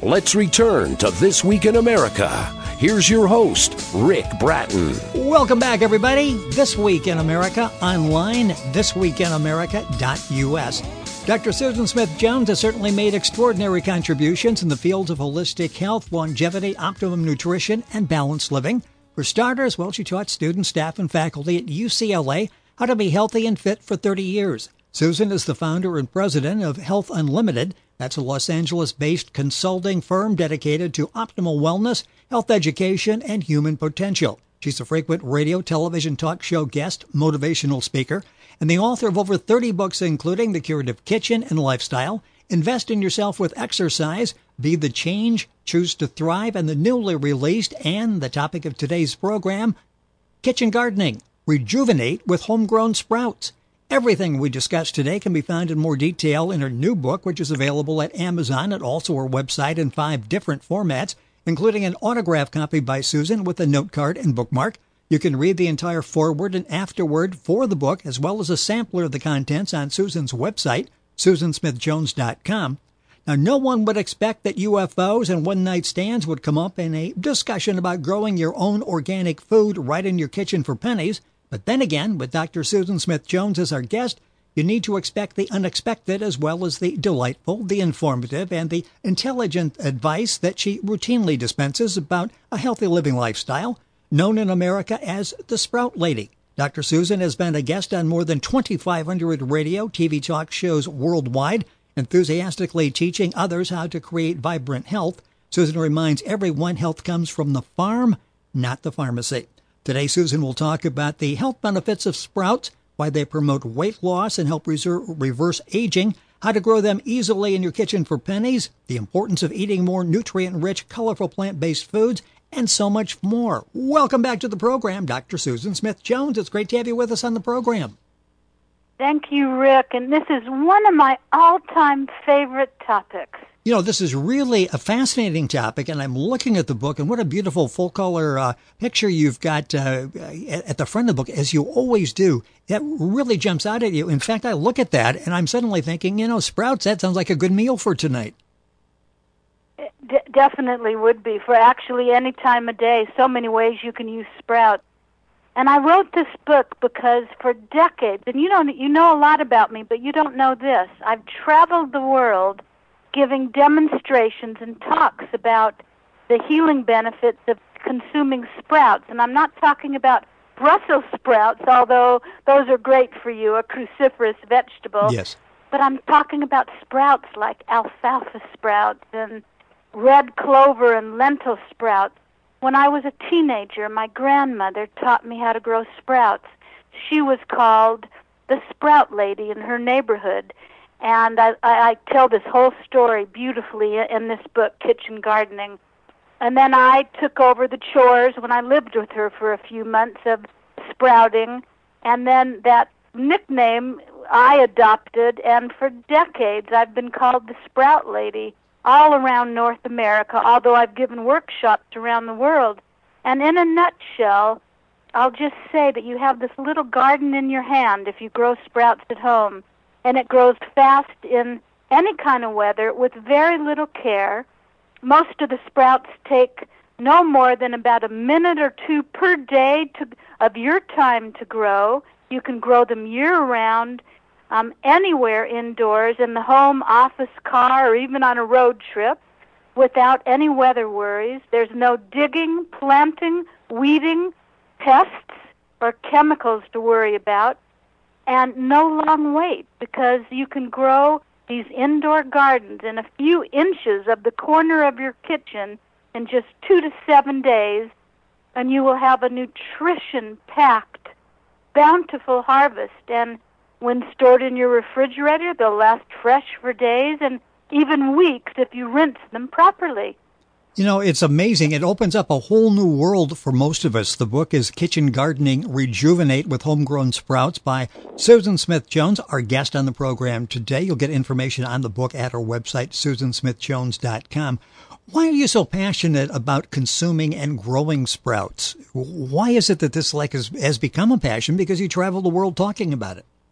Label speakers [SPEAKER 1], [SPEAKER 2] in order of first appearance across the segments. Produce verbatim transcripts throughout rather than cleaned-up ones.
[SPEAKER 1] Let's return to This Week in America. Here's your host, Rick Bratton.
[SPEAKER 2] Welcome back, everybody. This Week in America, online, this week in america dot u s. Doctor Susan Smith-Jones has certainly made extraordinary contributions in the fields of holistic health, longevity, optimum nutrition, and balanced living. For starters, well, she taught students, staff, and faculty at U C L A how to be healthy and fit for thirty years. Susan is the founder and president of Health Unlimited. That's a Los Angeles-based consulting firm dedicated to optimal wellness, health education, and human potential. She's a frequent radio, television, talk show guest, motivational speaker, and the author of over thirty books, including The Curative Kitchen and Lifestyle, Invest in Yourself with Exercise, Be the Change, Choose to Thrive, and the newly released, and the topic of today's program, Kitchen Gardening, Rejuvenate with Homegrown Sprouts. Everything we discussed today can be found in more detail in her new book, which is available at Amazon and also her website in five different formats, including an autograph copy by Susan with a note card and bookmark. You can read the entire foreword and afterword for the book, as well as a sampler of the contents on Susan's website, susan smith jones dot com. Now, no one would expect that U F Os and one-night stands would come up in a discussion about growing your own organic food right in your kitchen for pennies. But then again, with Doctor Susan Smith-Jones as our guest, you need to expect the unexpected as well as the delightful, the informative, and the intelligent advice that she routinely dispenses about a healthy living lifestyle, known in America as the Sprout Lady. Doctor Susan has been a guest on more than twenty-five hundred radio, T V talk shows worldwide, enthusiastically teaching others how to create vibrant health. Susan reminds everyone health comes from the farm, not the pharmacy. Today, Susan will talk about the health benefits of sprouts, why they promote weight loss and help reserve, reverse aging, how to grow them easily in your kitchen for pennies, the importance of eating more nutrient-rich, colorful plant-based foods, and so much more. Welcome back to the program, Doctor Susan Smith-Jones. It's great to have you with us on the program.
[SPEAKER 3] Thank you, Rick. And this is one of my all-time favorite topics.
[SPEAKER 2] You know, this is really a fascinating topic, and I'm looking at the book, and what a beautiful full-color uh, picture you've got uh, at the front of the book, as you always do. That really jumps out at you. In fact, I look at that, and I'm suddenly thinking, you know, sprouts, that sounds like a good meal for tonight.
[SPEAKER 3] It d- definitely would be, for actually any time of day. So many ways you can use sprouts. And I wrote this book because for decades, and you don't, you know a lot about me, but you don't know this. I've traveled the world giving demonstrations and talks about the healing benefits of consuming sprouts. And I'm not talking about Brussels sprouts, although those are great for you, a cruciferous vegetable.
[SPEAKER 2] Yes.
[SPEAKER 3] But I'm talking about sprouts like alfalfa sprouts and red clover and lentil sprouts. When I was a teenager, my grandmother taught me how to grow sprouts. She was called the Sprout Lady in her neighborhood. And I, I, I tell this whole story beautifully in this book, Kitchen Gardening. And then I took over the chores when I lived with her for a few months of sprouting. And then that nickname I adopted, and for decades I've been called the Sprout Lady all around North America, although I've given workshops around the world. And in a nutshell, I'll just say that you have this little garden in your hand if you grow sprouts at home. And it grows fast in any kind of weather with very little care. Most of the sprouts take no more than about a minute or two per day to, of your time to grow. You can grow them year-round, um, anywhere indoors, in the home, office, car, or even on a road trip without any weather worries. There's no digging, planting, weeding, pests, or chemicals to worry about. And no long wait, because you can grow these indoor gardens in a few inches of the corner of your kitchen in just two to seven days, and you will have a nutrition-packed, bountiful harvest. And when stored in your refrigerator, they'll last fresh for days and even weeks if you rinse them properly.
[SPEAKER 2] You know, it's amazing. It opens up a whole new world for most of us. The book is Kitchen Gardening, Rejuvenate with Homegrown Sprouts by Susan Smith-Jones, our guest on the program today. You'll get information on the book at our website, susan smith jones dot com. Why are you so passionate about consuming and growing sprouts? Why is it that this like has, has become a passion? Because you travel the world talking about it.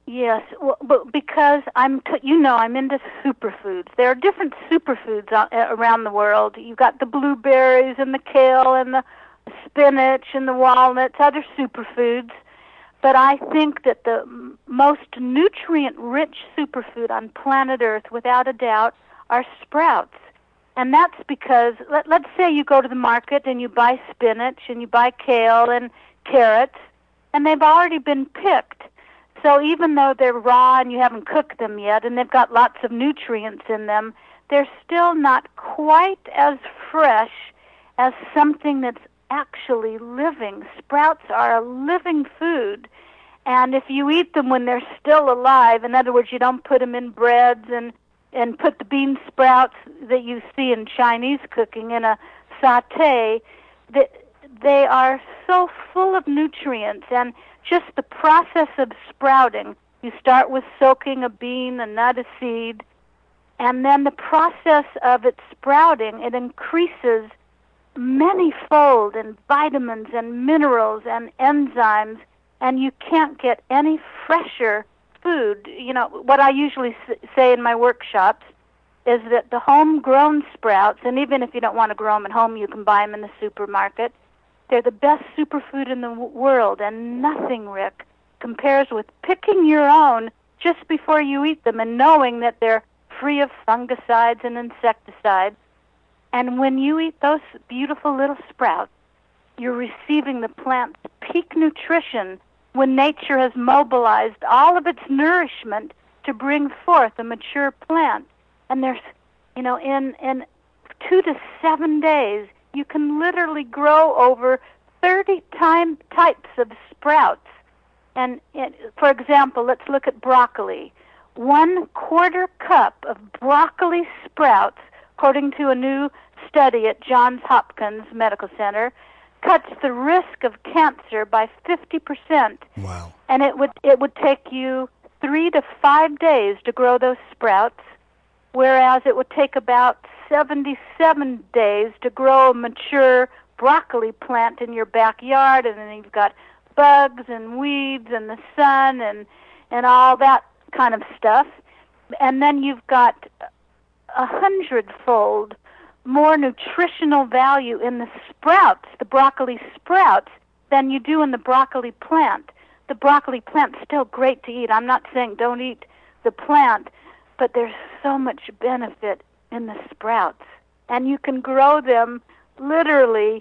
[SPEAKER 3] Yes, well, but because I'm, t- you know, I'm into superfoods. There are different superfoods a- around the world. You've got the blueberries and the kale and the spinach and the walnuts, other superfoods. But I think that the m- most nutrient-rich superfood on planet Earth, without a doubt, are sprouts. And that's because, let, let's say you go to the market and you buy spinach and you buy kale and carrots, and they've already been picked. So even though they're raw and you haven't cooked them yet, and they've got lots of nutrients in them, they're still not quite as fresh as something that's actually living. Sprouts are a living food, and if you eat them when they're still alive, in other words, you don't put them in breads and, and put the bean sprouts that you see in Chinese cooking in a sauté, they, they are so full of nutrients, and just the process of sprouting. You start with soaking a bean, a nut, a seed, and then the process of it sprouting, it increases many-fold in vitamins and minerals and enzymes, and you can't get any fresher food. You know, what I usually say in my workshops is that the homegrown sprouts, and even if you don't want to grow them at home, you can buy them in the supermarket, they're the best superfood in the w- world, and nothing, Rick, compares with picking your own just before you eat them and knowing that they're free of fungicides and insecticides. And when you eat those beautiful little sprouts, you're receiving the plant's peak nutrition when nature has mobilized all of its nourishment to bring forth a mature plant. And there's, you know, in, in two to seven days, you can literally grow over thirty time, types of sprouts. And it, for example, let's look at broccoli. One quarter cup of broccoli sprouts, according to a new study at Johns Hopkins Medical Center, cuts the risk of cancer by fifty percent.
[SPEAKER 2] Wow.
[SPEAKER 3] And it would it would take you three to five days to grow those sprouts, whereas it would take about seventy-seven days to grow a mature broccoli plant in your backyard, and then you've got bugs and weeds and the sun and and all that kind of stuff. And then you've got a hundredfold more nutritional value in the sprouts, the broccoli sprouts, than you do in the broccoli plant. The broccoli plant's still great to eat. I'm not saying don't eat the plant, but there's so much benefit in the sprouts. And you can grow them literally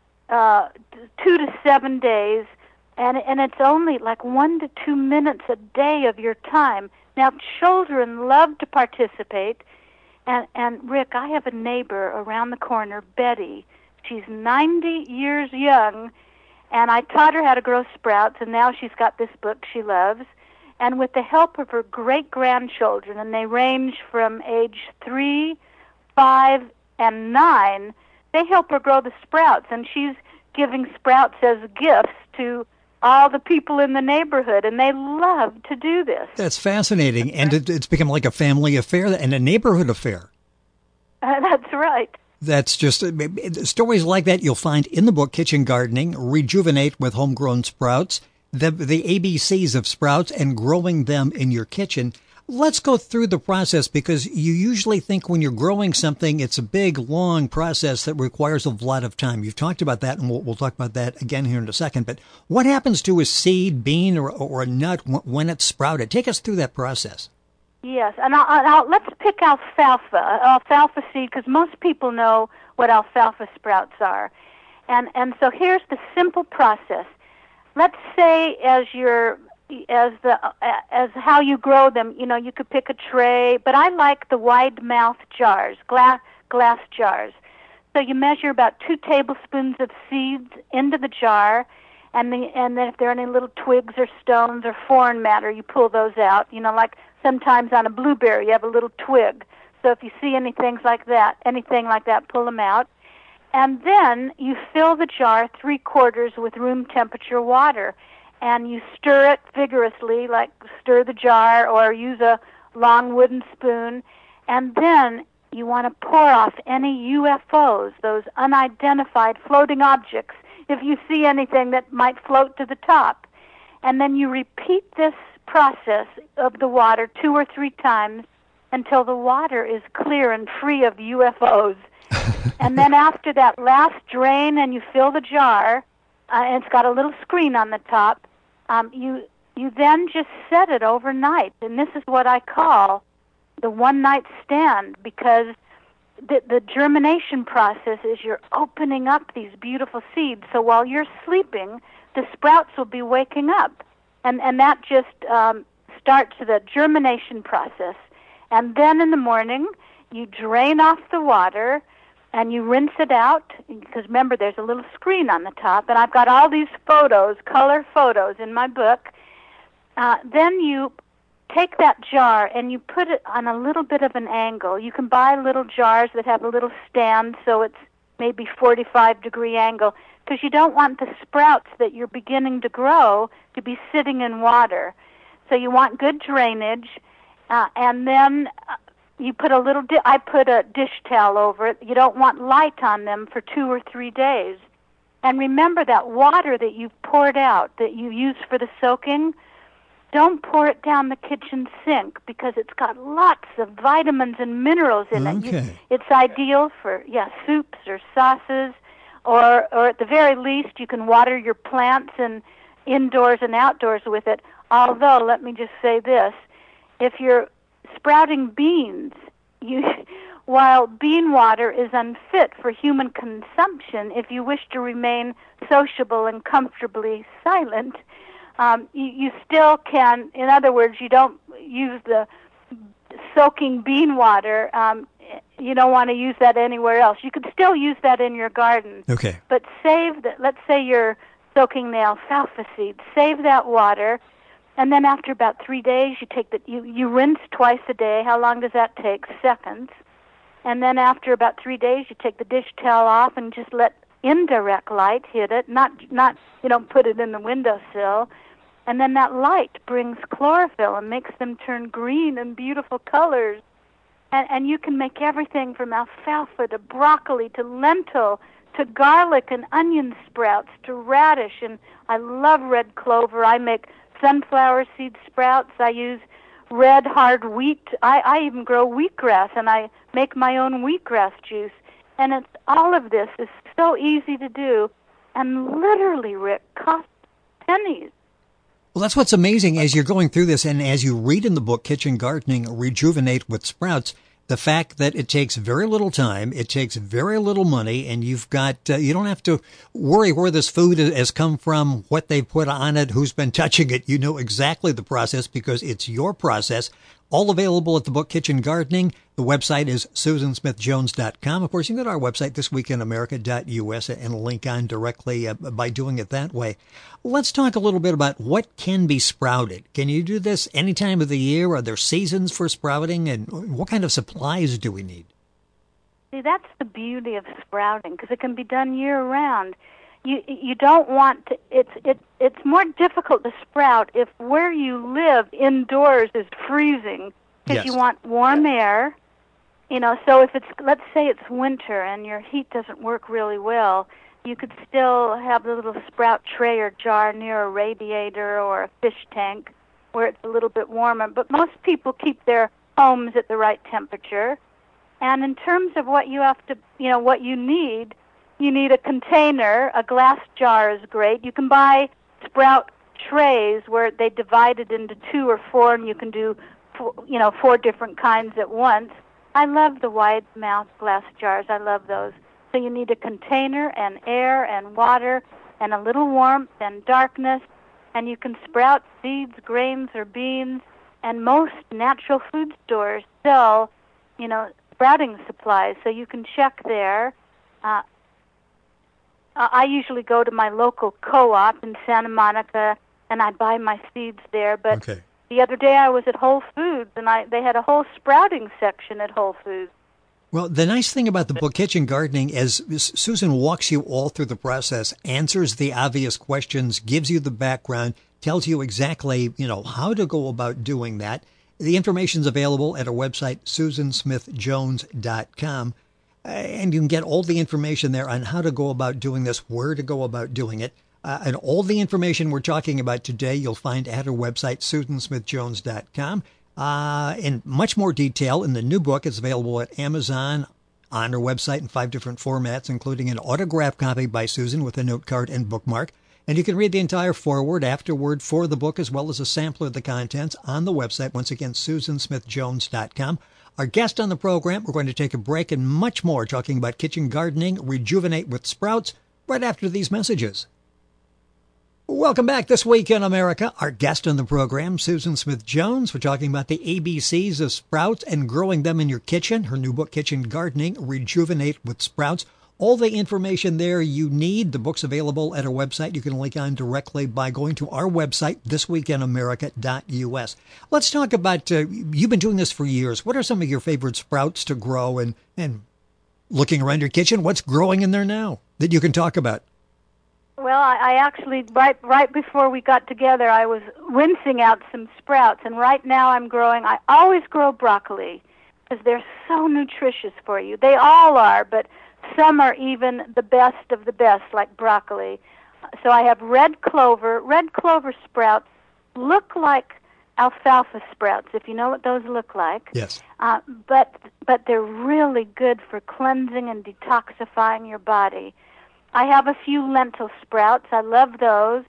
[SPEAKER 3] uh, two to seven days, and and it's only like one to two minutes a day of your time. Now, children love to participate, and, and Rick, I have a neighbor around the corner, Betty. She's ninety years young, and I taught her how to grow sprouts, and now she's got this book she loves. And with the help of her great-grandchildren, and they range from age three, five, and nine, they help her grow the sprouts, and she's giving sprouts as gifts to all the people in the neighborhood, and they love to do this.
[SPEAKER 2] That's fascinating, and it, it's become like a family affair and a neighborhood affair.
[SPEAKER 3] Uh, that's right.
[SPEAKER 2] That's just uh, stories like that you'll find in the book Kitchen Gardening, Rejuvenate with Homegrown Sprouts, the the A B Cs of sprouts and growing them in your kitchen. Let's go through the process, because you usually think when you're growing something, it's a big, long process that requires a lot of time. You've talked about that, and we'll, we'll talk about that again here in a second. But what happens to a seed, bean, or, or a nut when it's sprouted? Take us through that process.
[SPEAKER 3] Yes, and I'll, I'll, let's pick alfalfa, alfalfa seed, because most people know what alfalfa sprouts are. And and so here's the simple process. Let's say as you're as the as how you grow them, you know, you could pick a tray, but I like the wide mouth jars, glass glass jars. So you measure about two tablespoons of seeds into the jar, and the and then if there are any little twigs or stones or foreign matter, you pull those out. You know, like sometimes on a blueberry you have a little twig. So if you see anything like that, anything like that, pull them out. And then you fill the jar three quarters with room temperature water. And you stir it vigorously, like stir the jar or use a long wooden spoon. And then you want to pour off any U F Os, those unidentified floating objects, if you see anything that might float to the top. And then you repeat this process of the water two or three times until the water is clear and free of U F Os. And then after that last drain and you fill the jar, uh, and it's got a little screen on the top, um, you you then just set it overnight. And this is what I call the one-night stand, because the, the germination process is you're opening up these beautiful seeds. So while you're sleeping, the sprouts will be waking up. And, and that just um, starts the germination process. And then in the morning, you drain off the water, and you rinse it out, because remember, there's a little screen on the top, and I've got all these photos, color photos in my book. Uh, then you take that jar and you put it on a little bit of an angle. You can buy little jars that have a little stand, so it's maybe forty-five degree angle, because you don't want the sprouts that you're beginning to grow to be sitting in water. So you want good drainage, uh, and then Uh, You put a little, di- I put a dish towel over it. You don't want light on them for two or three days. And remember that water that you poured out, that you use for the soaking, don't pour it down the kitchen sink, because it's got lots of vitamins and minerals in it.
[SPEAKER 2] Okay.
[SPEAKER 3] You, it's ideal for, yeah, soups or sauces, or, or at the very least you can water your plants and indoors and outdoors with it. Although, let me just say this, if you're sprouting beans, you, while bean water is unfit for human consumption, if you wish to remain sociable and comfortably silent, um, you, you still can, in other words, you don't use the soaking bean water. Um, you don't want to use that anywhere else. You could still use that in your garden.
[SPEAKER 2] Okay.
[SPEAKER 3] But save that, let's say you're soaking the alfalfa seeds, save that water. And then after about three days, you take the you, you rinse twice a day. How long does that take? Seconds. And then after about three days, you take the dish towel off and just let indirect light hit it. Not not you don't put it in the windowsill. And then that light brings chlorophyll and makes them turn green and beautiful colors. And and you can make everything from alfalfa to broccoli to lentil to garlic and onion sprouts to radish. And I love red clover. I make sunflower seed sprouts. I use red hard wheat. I, I even grow wheatgrass, and I make my own wheatgrass juice. And it's all of this is so easy to do, and literally, Rick, costs pennies.
[SPEAKER 2] Well, that's what's amazing as you're going through this, and as you read in the book, Kitchen Gardening, Rejuvenate with Sprouts, the fact that it takes very little time, it takes very little money, and you've got, uh, you don't have to worry where this food has come from, what they put on it, who's been touching it. You know exactly the process because it's your process. All available at the book Kitchen Gardening. The website is susan smith jones dot com. Of course, you can go to our website, this week in america dot u s, and link on directly uh, by doing it that way. Let's talk a little bit about what can be sprouted. Can you do this any time of the year? Are there seasons for sprouting? And what kind of supplies do we need?
[SPEAKER 3] See, that's the beauty of sprouting, because it can be done year-round. You you don't want to, it's it it's more difficult to sprout if where you live indoors is freezing, because
[SPEAKER 2] Yes.
[SPEAKER 3] you want warm air. You know, so if it's, let's say it's winter and your heat doesn't work really well, you could still have the little sprout tray or jar near a radiator or a fish tank where it's a little bit warmer. But most people keep their homes at the right temperature. And in terms of what you have to, you know, what you need, you need a container. A glass jar is great. You can buy sprout trays where they divide it into two or four, and you can do, four, you know, four different kinds at once. I love the wide mouth glass jars. I love those. So you need a container and air and water and a little warmth and darkness, and you can sprout seeds, grains, or beans. And most natural food stores sell, you know, sprouting supplies, so you can check there. Uh, I usually go to my local co-op in Santa Monica, and I buy my seeds there. But
[SPEAKER 2] Okay.
[SPEAKER 3] the other day I was at Whole Foods, and I they had a whole sprouting section at Whole Foods.
[SPEAKER 2] Well, the nice thing about the book Kitchen Gardening is Susan walks you all through the process, answers the obvious questions, gives you the background, tells you exactly, you know, how to go about doing that. The information's available at our website, susan smith jones dot com. And you can get all the information there on how to go about doing this, where to go about doing it. Uh, and all the information we're talking about today, you'll find at her website, susan smith jones dot com. Uh, in much more detail in the new book. It's available at Amazon, on her website in five different formats, including an autographed copy by Susan with a note card and bookmark. And you can read the entire foreword, afterword for the book, as well as a sampler of the contents on the website. Once again, susan smith jones dot com. Our guest on the program, we're going to take a break and much more talking about kitchen gardening, rejuvenate with sprouts, right after these messages. Welcome back This Week in America. Our guest on the program, Susan Smith Jones. We're talking about the A B Cs of sprouts and growing them in your kitchen. Her new book, Kitchen Gardening, Rejuvenate with Sprouts. All the information there you need. The book's available at our website. You can link on directly by going to our website, this week in america dot u s. Let's talk about, uh, you've been doing this for years. What are some of your favorite sprouts to grow? And, and looking around your kitchen, what's growing in there now that you can talk about?
[SPEAKER 3] Well, I, I actually, right right before we got together, I was rinsing out some sprouts, and right now I'm growing, I always grow broccoli, because they're so nutritious for you. They all are, but some are even the best of the best, like broccoli. So I have red clover. Red clover sprouts look like alfalfa sprouts, if you know what those look like.
[SPEAKER 2] Yes.
[SPEAKER 3] Uh, but but they're really good for cleansing and detoxifying your body. I have a few lentil sprouts. I love those.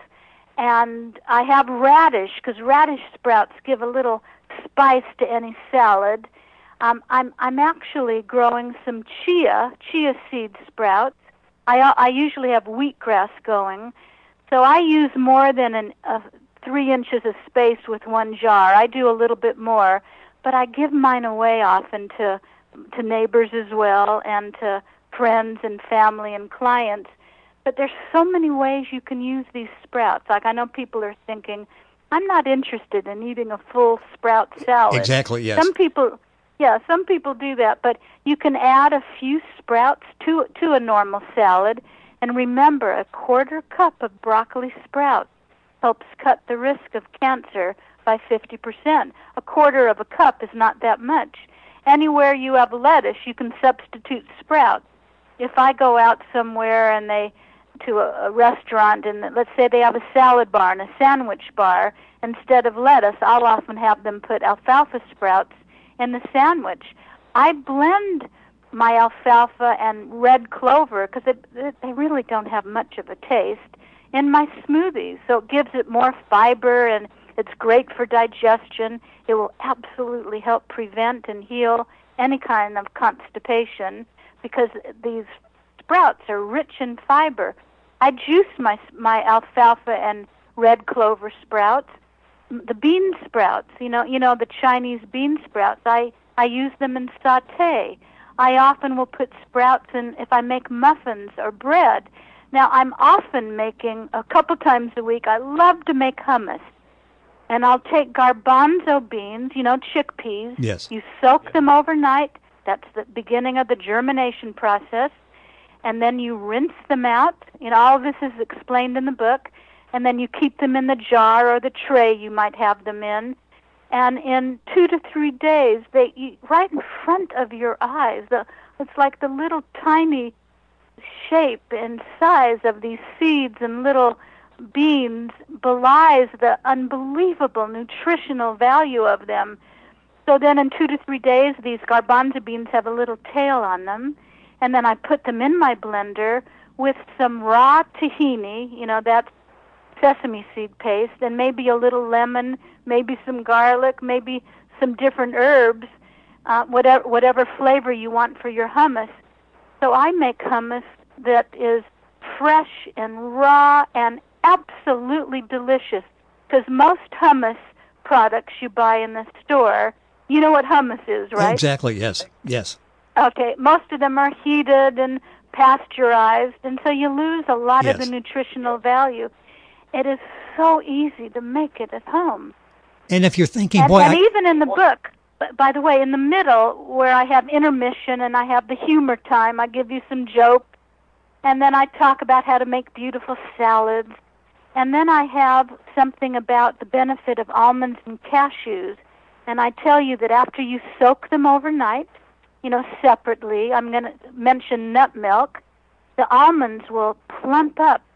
[SPEAKER 3] And I have radish, because radish sprouts give a little spice to any salad. Um, I'm I'm actually growing some chia, chia seed sprouts. I, I usually have wheatgrass going. So I use more than an, uh, three inches of space with one jar. I do a little bit more. But I give mine away often to to neighbors as well, and to friends and family and clients. But there's so many ways you can use these sprouts. Like, I know people are thinking, I'm not interested in eating a full sprout salad.
[SPEAKER 2] Exactly, yes.
[SPEAKER 3] Some people, yeah, some people do that. But you can add a few sprouts to to a normal salad. And remember, a quarter cup of broccoli sprouts helps cut the risk of cancer by fifty percent. A quarter of a cup is not that much. Anywhere you have lettuce, you can substitute sprouts. If I go out somewhere and they, to a, a restaurant, and let's say they have a salad bar and a sandwich bar, instead of lettuce, I'll often have them put alfalfa sprouts in the sandwich. I blend my alfalfa and red clover, because they really don't have much of a taste, in my smoothies. So it gives it more fiber, and it's great for digestion. It will absolutely help prevent and heal any kind of constipation, because these sprouts are rich in fiber. I juice my my alfalfa and red clover sprouts. The bean sprouts, you know, you know the Chinese bean sprouts. I I use them in sauté. I often will put sprouts in if I make muffins or bread. Now, I'm often making, a couple times a week, I love to make hummus. And I'll take garbanzo beans, you know, chickpeas.
[SPEAKER 2] Yes.
[SPEAKER 3] You soak them overnight. That's the beginning of the germination process. And then you rinse them out. You know, all of this is explained in the book. And then you keep them in the jar or the tray you might have them in. And in two to three days, they you, right in front of your eyes, the, it's like the little tiny shape and size of these seeds and little beans belies the unbelievable nutritional value of them. So then in two to three days, these garbanzo beans have a little tail on them. And then I put them in my blender with some raw tahini, you know, that's sesame seed paste, and maybe a little lemon, maybe some garlic, maybe some different herbs, uh, whatever whatever flavor you want for your hummus. So I make hummus that is fresh and raw and absolutely delicious, because most hummus products you buy in the store, you know what hummus is, right?
[SPEAKER 2] Exactly, yes, yes.
[SPEAKER 3] Okay, most of them are heated and pasteurized, and so you lose a lot
[SPEAKER 2] Yes.
[SPEAKER 3] of the nutritional value. It is so easy to make it at home.
[SPEAKER 2] And if you're thinking,
[SPEAKER 3] And,
[SPEAKER 2] boy,
[SPEAKER 3] and
[SPEAKER 2] I,
[SPEAKER 3] even in the book, b- by the way, in the middle, where I have intermission and I have the humor time, I give you some jokes, and then I talk about how to make beautiful salads, and then I have something about the benefit of almonds and cashews, and I tell you that after you soak them overnight, you know, separately, I'm going to mention nut milk, the almonds will plump up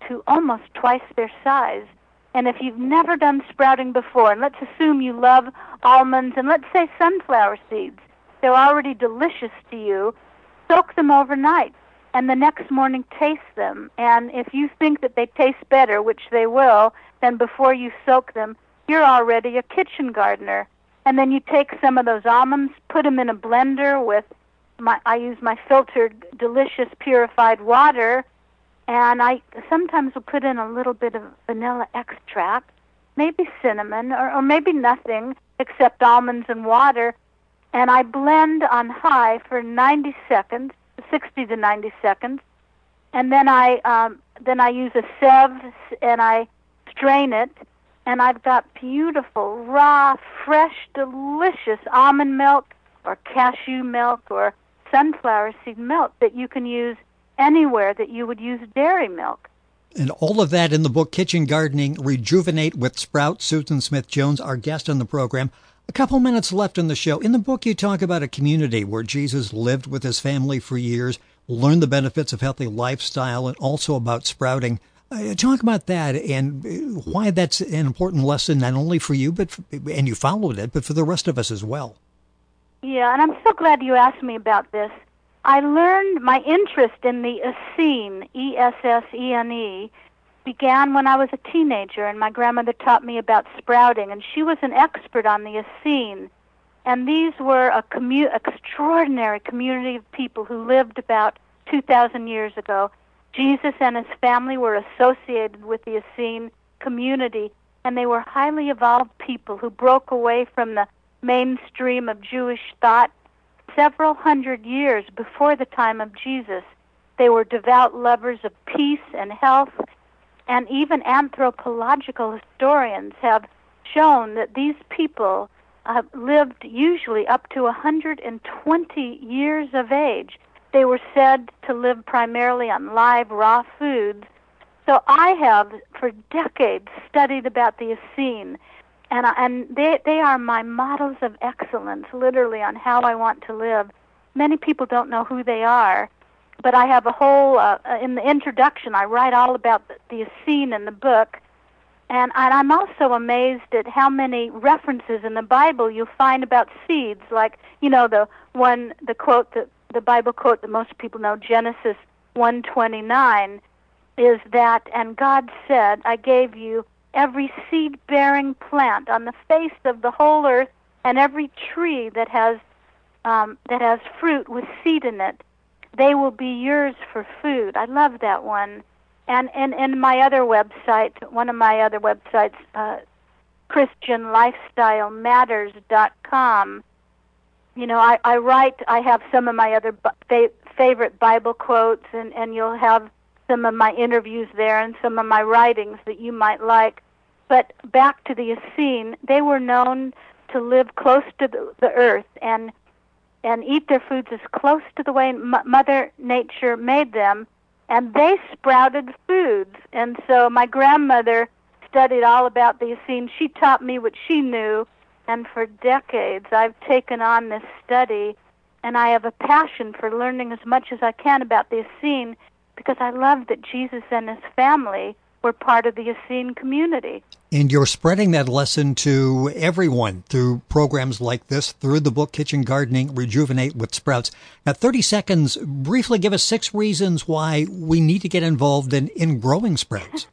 [SPEAKER 3] to almost twice their size. And if you've never done sprouting before, and let's assume you love almonds, and let's say sunflower seeds, they're already delicious to you, soak them overnight, and the next morning taste them. And if you think that they taste better, which they will, than before you soak them, you're already a kitchen gardener. And then you take some of those almonds, put them in a blender with, my, I use my filtered, delicious, purified water, and I sometimes will put in a little bit of vanilla extract, maybe cinnamon, or, or maybe nothing except almonds and water, and I blend on high for ninety seconds, sixty to ninety seconds, and then I um, then I use a sieve and I strain it, and I've got beautiful, raw, fresh, delicious almond milk or cashew milk or sunflower seed milk that you can use anywhere that you would use dairy milk.
[SPEAKER 2] And all of that in the book, Kitchen Gardening, Rejuvenate with Sprouts. Susan Smith-Jones, our guest on the program. A couple minutes left in the show. In the book, you talk about a community where Jesus lived with his family for years, learned the benefits of healthy lifestyle, and also about sprouting. Uh, talk about that and why that's an important lesson, not only for you, but for, and you followed it, but for the rest of us as well.
[SPEAKER 3] Yeah, and I'm so glad you asked me about this. I learned my interest in the Essene, E S S E N E, began when I was a teenager, and my grandmother taught me about sprouting, and she was an expert on the Essene. And these were a commu- extraordinary community of people who lived about two thousand years ago. Jesus and his family were associated with the Essene community, and they were highly evolved people who broke away from the mainstream of Jewish thought several hundred years before the time of Jesus. They were devout lovers of peace and health, and even anthropological historians have shown that these people uh, lived usually up to one hundred twenty years of age. They were said to live primarily on live, raw foods. So I have, for decades, studied about the Essene, and, I, and they, they are my models of excellence, literally, on how I want to live. Many people don't know who they are, but I have a whole, uh, in the introduction, I write all about the, the Essene in the book, and, and I'm also amazed at how many references in the Bible you'll find about seeds, like, you know, the one, the quote, the, the Bible quote that most people know, Genesis one twenty-nine, is that, and God said, I gave you every seed-bearing plant on the face of the whole earth, and every tree that has um, that has fruit with seed in it. They will be yours for food. I love that one. And in and my other website, one of my other websites, uh, Christian Lifestyle Matters dot com, you know, I, I write, I have some of my other fa- favorite Bible quotes, and, and you'll have some of my interviews there and some of my writings that you might like. But back to the Essene, they were known to live close to the, the earth and and eat their foods as close to the way M- Mother Nature made them, and they sprouted foods. And so my grandmother studied all about the Essene. She taught me what she knew, and for decades I've taken on this study, and I have a passion for learning as much as I can about the Essene because I love that Jesus and his family were part of the Essene community.
[SPEAKER 2] And you're spreading that lesson to everyone through programs like this, through the book Kitchen Gardening, Rejuvenate with Sprouts. Now, thirty seconds, briefly give us six reasons why we need to get involved in, in growing sprouts.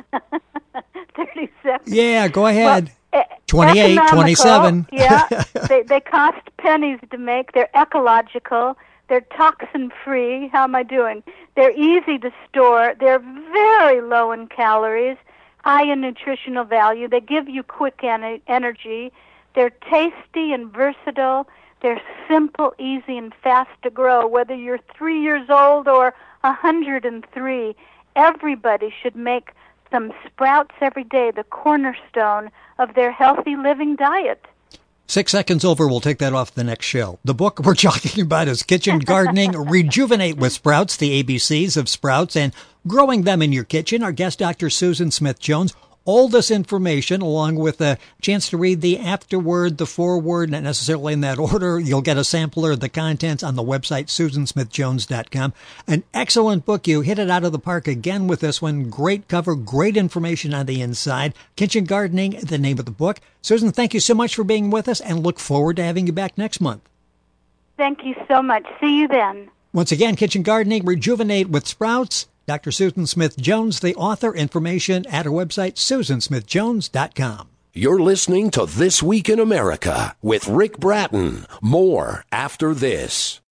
[SPEAKER 3] thirty seconds.
[SPEAKER 2] Yeah, go ahead.
[SPEAKER 3] Well,
[SPEAKER 2] twenty-eight, twenty-seven.
[SPEAKER 3] Yeah, they, they cost pennies to make. They're ecological. They're toxin-free. How am I doing? They're easy to store. They're very low in calories, high in nutritional value. They give you quick en- energy. They're tasty and versatile. They're simple, easy, and fast to grow. Whether you're three years old or one hundred three, everybody should make some sprouts every day, the cornerstone of their healthy living diet.
[SPEAKER 2] Six seconds over, we'll take that off the next show. The book we're talking about is Kitchen Gardening, Rejuvenate with Sprouts, the A B Cs of sprouts and growing them in your kitchen. Our guest, Doctor Susan Smith-Jones, all this information, along with a chance to read the afterword, the foreword, not necessarily in that order. You'll get a sampler of the contents on the website, susan smith jones dot com. An excellent book. You hit it out of the park again with this one. Great cover, great information on the inside. Kitchen Gardening, the name of the book. Susan, thank you so much for being with us, and look forward to having you back next month.
[SPEAKER 3] Thank you so much. See you then.
[SPEAKER 2] Once again, Kitchen Gardening, Rejuvenate with Sprouts. Doctor Susan Smith Jones, the author. Information at her website, susan smith jones dot com.
[SPEAKER 1] You're listening to This Week in America with Rick Bratton. More after this.